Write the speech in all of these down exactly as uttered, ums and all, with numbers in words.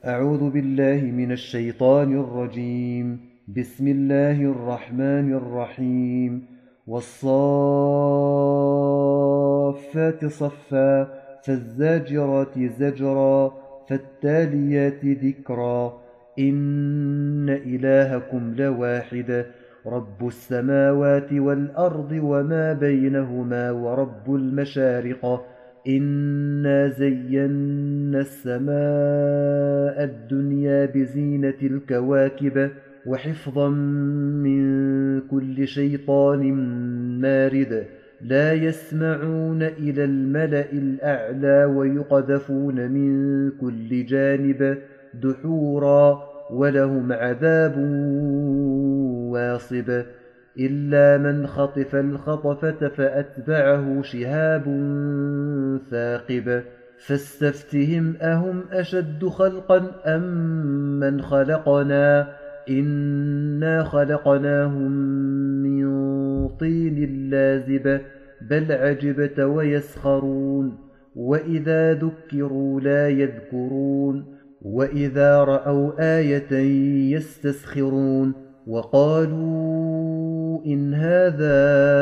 أعوذ بالله من الشيطان الرجيم. بسم الله الرحمن الرحيم. والصافات صفا فالزاجرات زجرا فالتاليات ذكرا. إن إلهكم لواحد رب السماوات والأرض وما بينهما ورب المشارق. إنا زينا السماء الدنيا بزينة الكواكب وحفظا من كل شيطان مارد. لا يسمعون إلى الملأ الأعلى ويقذفون من كل جانب دحورا ولهم عذاب واصب. إلا من خطف الخطفة فأتبعه شهاب ثاقب. فاستفتهم أهم أشد خلقا أم من خلقنا إنا خلقناهم من طين لازب. بل عجبت ويسخرون وإذا ذكروا لا يذكرون وإذا رأوا آية يستسخرون وقالوا إن هذا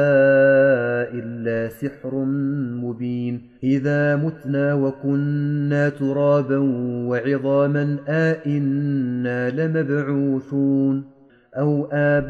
إلا سحر مبين. إذا متنا وكنا ترابا وعظاما أئنا لمبعوثون أو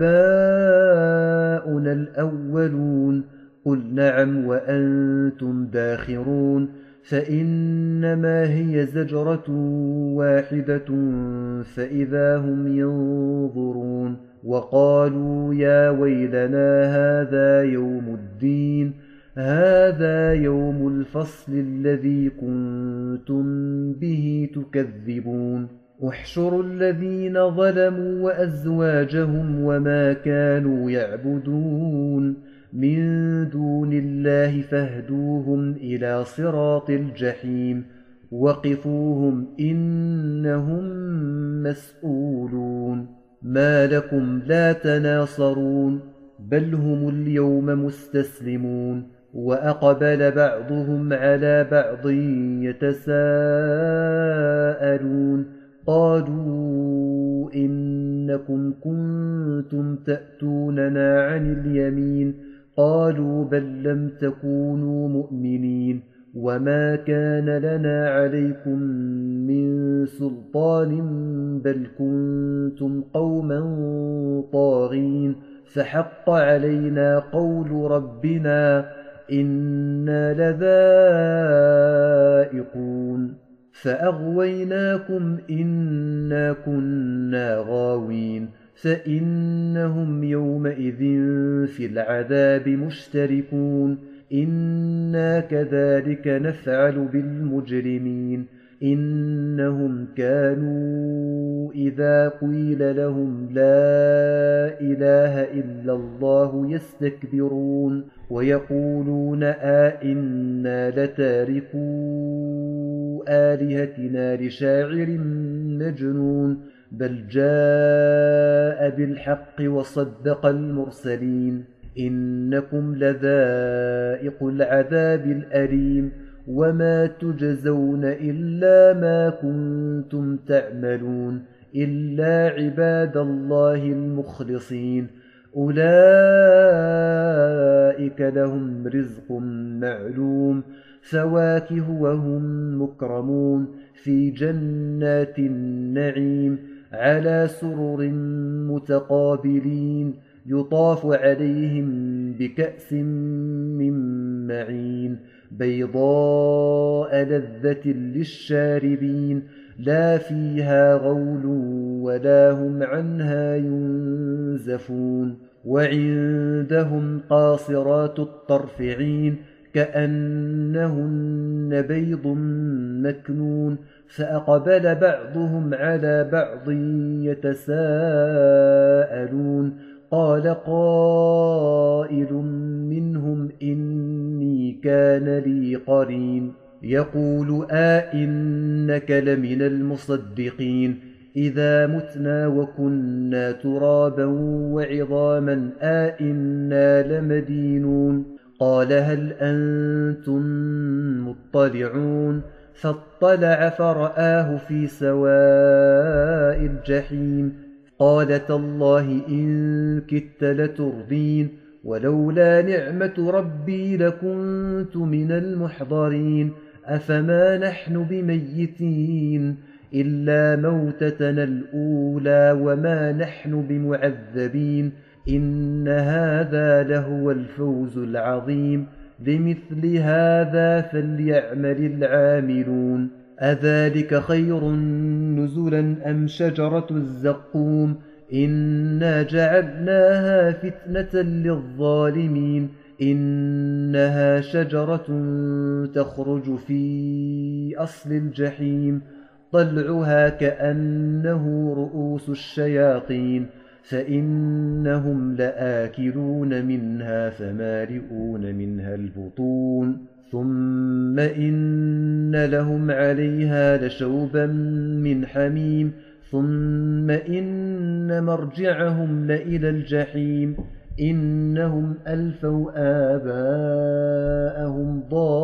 آباؤنا الأولون. قل نعم وأنتم داخرون. فإنما هي زجرة واحدة فإذا هم ينظرون. وقالوا يا ويلنا هذا يوم الدين هذا يوم الفصل الذي كنتم به تكذبون. احشروا الذين ظلموا وأزواجهم وما كانوا يعبدون من دون الله فاهدوهم إلى صراط الجحيم. وقفوهم إنهم مسؤولون. ما لكم لا تناصرون بل هم اليوم مستسلمون. وأقبل بعضهم على بعض يتساءلون قالوا إنكم كنتم تأتوننا عن اليمين قالوا بل لم تكونوا مؤمنين وما كان لنا عليكم من سلطان بل كنتم قوما طاغين. فحق علينا قول ربنا إنا لذائقون. فأغويناكم إنا كنا غاوين. فإنهم يومئذ في العذاب مشتركون. إنا كذلك نفعل بالمجرمين. إنهم كانوا إذا قيل لهم لا إله إلا الله يستكبرون ويقولون آئنا لتاركو آلهتنا لشاعر مجنون. بل جاء بالحق وصدق المرسلين. إنكم لذائق العذاب الأليم وما تجزون إلا ما كنتم تعملون إلا عباد الله المخلصين. أولئك لهم رزق معلوم فواكه وهم مكرمون في جنات النعيم على سرر متقابلين. يطاف عليهم بكأس من معين بيضاء لذة للشاربين لا فيها غول ولا هم عنها ينزفون. وعندهم قاصرات الطرف عين كأنهن بيض مكنون. فأقبل بعضهم على بعض يتساءلون قال قائل منهم إني كان لي قرين يقول آئنك لمن المصدقين إذا متنا وكنا ترابا وعظاما آئنا لمدينون. قال هل أنتم مطلعون فاطلع فرآه في سواء الجحيم قال تالله إن كدت لتردين ولولا نعمة ربي لكنت من المحضرين أفما نحن بميتين إلا موتتنا الأولى وما نحن بمعذبين إن هذا لهو الفوز العظيم لمثل هذا فليعمل العاملون أذلك خير نزلا أم شجرة الزقوم إنا جعلناها فتنة للظالمين إنها شجرة تخرج في أصل الجحيم طلعها كأنه رؤوس الشياطين فإنهم لآكلون منها فمالئون منها البطون ثم إن لهم عليها لشوبا من حميم ثم إن مرجعهم لإلى الجحيم إنهم ألفوا آباءهم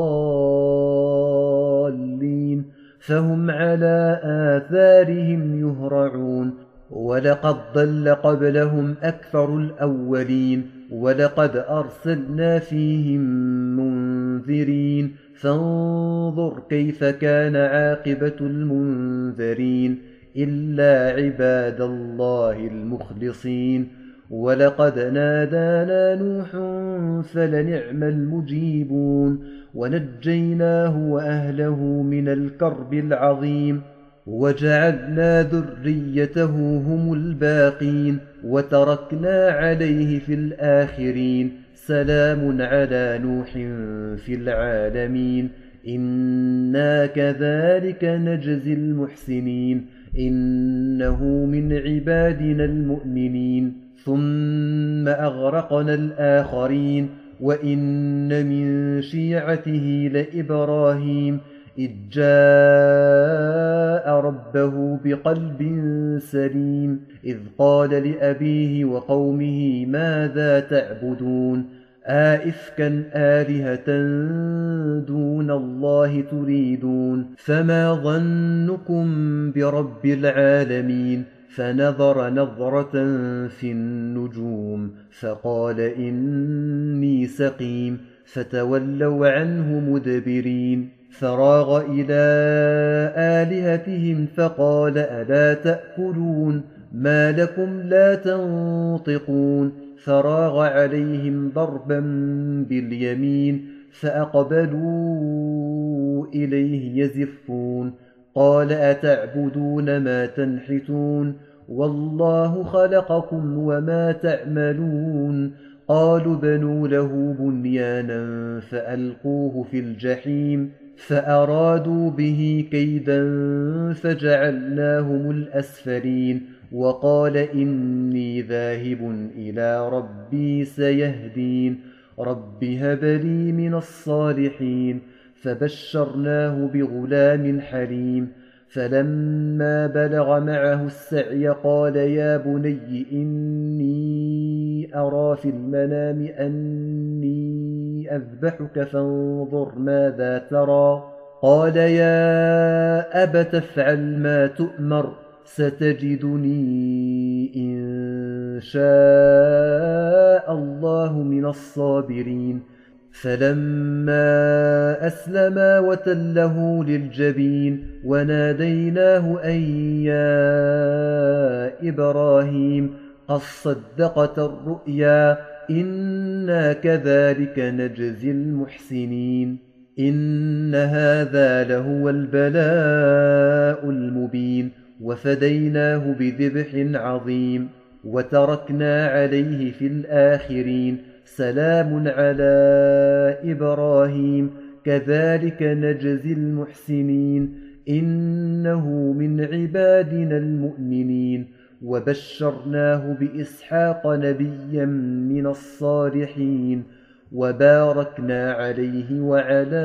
ضالين فهم على آثارهم يهرعون ولقد ضل قبلهم أكثر الأولين ولقد أرسلنا فيهم منذرين فانظر كيف كان عاقبة المنذرين إلا عباد الله المخلصين ولقد نادانا نوح فلنعم المجيبون ونجيناه وأهله من الكرب العظيم وجعلنا ذريته هم الباقين وتركنا عليه في الآخرين سلام على نوح في العالمين إنا كذلك نجزي المحسنين إنه من عبادنا المؤمنين ثم أغرقنا الآخرين وإن من شيعته لإبراهيم إذ جاء ربه بقلب سليم إذ قال لأبيه وقومه ماذا تعبدون آئفكا آلهة دون الله تريدون فما ظنكم برب العالمين فنظر نظرة في النجوم فقال إني سقيم فتولوا عنه مدبرين فراغ إلى آلهتهم فقال ألا تأكلون ما لكم لا تنطقون فراغ عليهم ضربا باليمين فأقبلوا إليه يزفون قال أتعبدون ما تنحتون والله خلقكم وما تعملون قالوا بنوا له بنيانا فألقوه في الجحيم فأرادوا به كيدا فجعلناهم الأسفلين وقال إني ذاهب إلى ربي سيهدين رب هب لي من الصالحين فبشرناه بغلام حليم فلما بلغ معه السعي قال يا بني إني أرى في المنام أني أذبحك فانظر ماذا ترى قال يا أبت افعل ما تؤمر ستجدني إن شاء الله من الصابرين فلما أسلما وتله للجبين وناديناه أن يا إبراهيم قد صدقت الرؤيا إنا كذلك نجزي المحسنين إن هذا لهو البلاء المبين وفديناه بذبح عظيم وتركنا عليه في الآخرين سلام على إبراهيم كذلك نجزي المحسنين إنه من عبادنا المؤمنين وبشرناه بإسحاق نبيا من الصالحين وباركنا عليه وعلى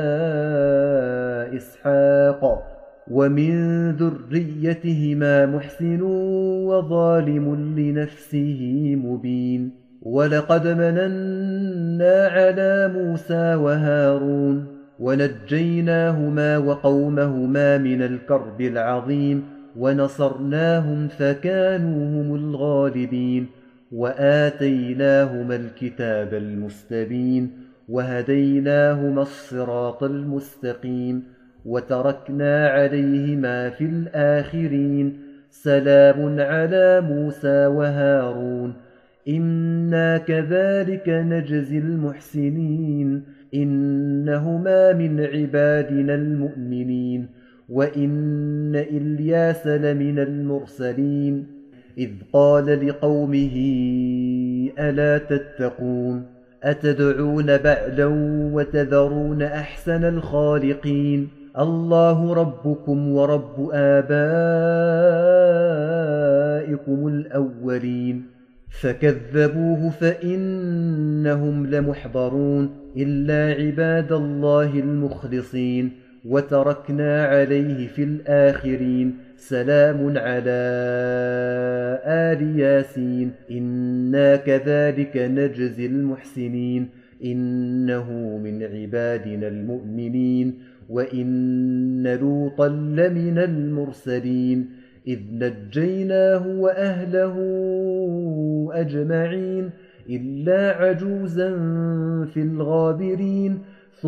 إسحاق ومن ذريتهما محسن وظالم لنفسه مبين ولقد مننا على موسى وهارون ونجيناهما وقومهما من الكرب العظيم ونصرناهم فكانوا هم الغالبين وآتيناهما الكتاب المستبين وهديناهما الصراط المستقيم وتركنا عليهما في الآخرين سلام على موسى وهارون إنا كذلك نجزي المحسنين إنهما من عبادنا المؤمنين وإن إلياس لمن المرسلين إذ قال لقومه ألا تتقون أتدعون بعلا وتذرون أحسن الخالقين الله ربكم ورب آبائكم الأولين فكذبوه فإنهم لمحضرون إلا عباد الله المخلصين وتركنا عليه في الآخرين سلام على آل ياسين إنا كذلك نجزي المحسنين إنه من عبادنا المؤمنين وإن لوطا لمن المرسلين إذ نجيناه وأهله أجمعين إلا عجوزا في الغابرين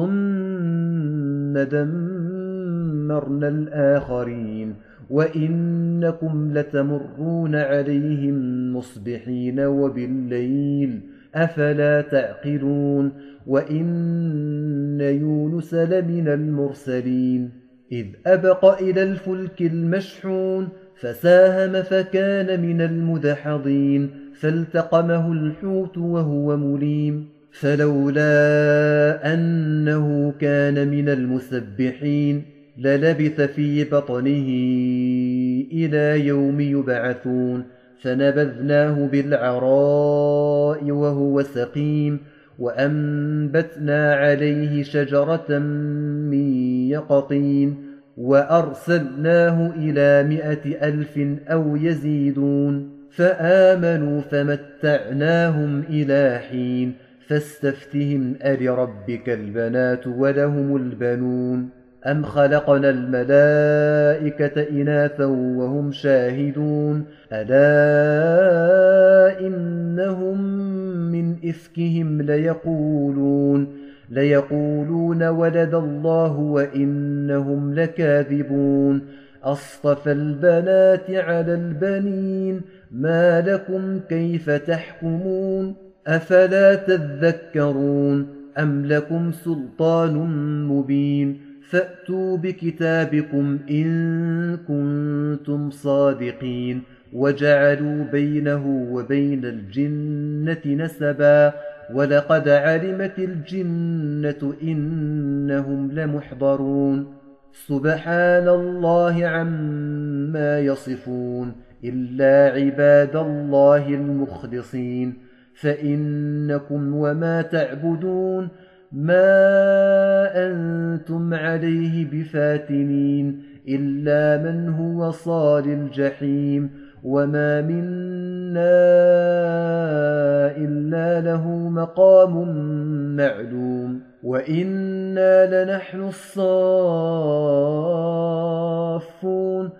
ثم دمرنا الآخرين وإنكم لتمرون عليهم مصبحين وبالليل أفلا تعقلون وإن يونس لمن المرسلين إذ أبق إلى الفلك المشحون فساهم فكان من المدحضين فالتقمه الحوت وهو مليم فلولا أنه كان من المسبحين للبث في بطنه إلى يوم يبعثون فنبذناه بالعراء وهو سقيم وأنبتنا عليه شجرة من يقطين وأرسلناه إلى مائة ألف أو يزيدون فآمنوا فمتعناهم إلى حين فاستفتهم ألربك البنات ولهم البنون أم خلقنا الملائكة إناثا وهم شاهدون ألا إنهم من إفكهم ليقولون ليقولون ولد الله وإنهم لكاذبون أصطفى البنات على البنين ما لكم كيف تحكمون أفلا تذكرون أم لكم سلطان مبين فأتوا بكتابكم إن كنتم صادقين وجعلوا بينه وبين الجنة نسبا ولقد علمت الجنة إنهم لمحضرون سبحان الله عما يصفون إلا عباد الله المخلصين فإنكم وما تعبدون ما أنتم عليه بفاتنين إلا من هو صال الجحيم وما منا إلا له مقام معلوم وإنا لنحن الصافون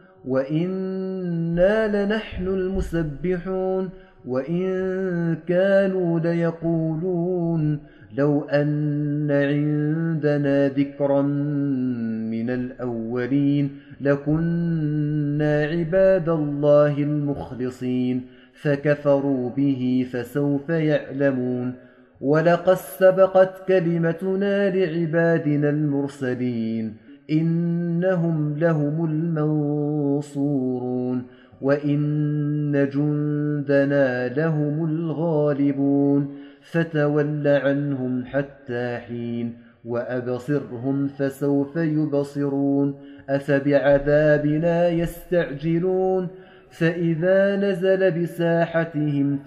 وإنا لنحن المسبحون وإن كانوا ليقولون لو أن عندنا ذكرا من الأولين لكنا عباد الله المخلصين فكفروا به فسوف يعلمون ولقد سبقت كلمتنا لعبادنا المرسلين إنهم لهم المنصورون وإن جندنا لهم الغالبون فتول عنهم حتى حين وأبصرهم فسوف يبصرون أفبعذابنا يستعجلون فإذا نزل بساحتهم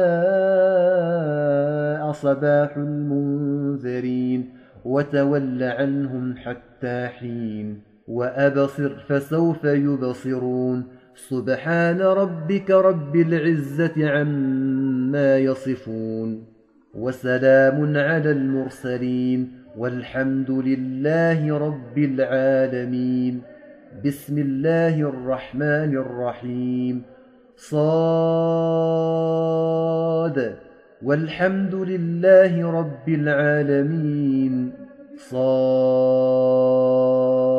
فساء صباح المنذرين وتول عنهم حتى حين وأبصر فسوف يبصرون سبحان ربك رب العزة عما يصفون وسلام على المرسلين والحمد لله رب العالمين. بسم الله الرحمن الرحيم. صاد والحمد لله رب العالمين.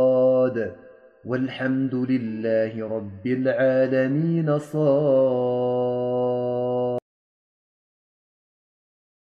صاد والحمد لله رب العالمين. صاد